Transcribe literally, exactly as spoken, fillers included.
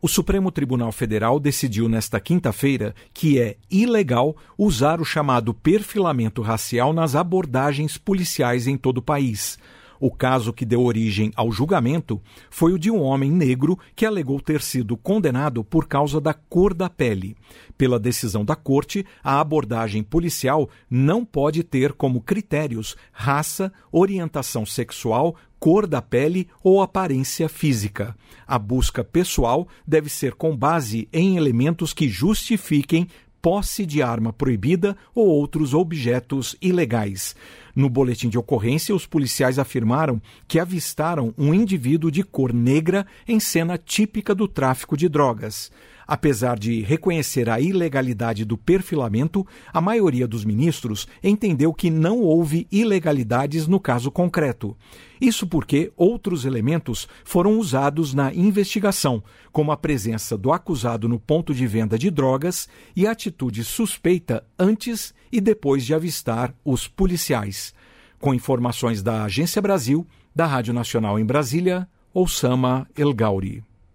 O Supremo Tribunal Federal decidiu nesta quinta-feira que é ilegal usar o chamado perfilamento racial nas abordagens policiais em todo o país. O caso que deu origem ao julgamento foi o de um homem negro que alegou ter sido condenado por causa da cor da pele. Pela decisão da corte, a abordagem policial não pode ter como critérios raça, orientação sexual, cor da pele ou aparência física. A busca pessoal deve ser com base em elementos que justifiquem posse de arma proibida ou outros objetos ilegais. No boletim de ocorrência, os policiais afirmaram que avistaram um indivíduo de cor negra em cena típica do tráfico de drogas. Apesar de reconhecer a ilegalidade do perfilamento, a maioria dos ministros entendeu que não houve ilegalidades no caso concreto. Isso porque outros elementos foram usados na investigação, como a presença do acusado no ponto de venda de drogas e a atitude suspeita antes e depois de avistar os policiais. Com informações da Agência Brasil, da Rádio Nacional em Brasília, Oussama El Gauri.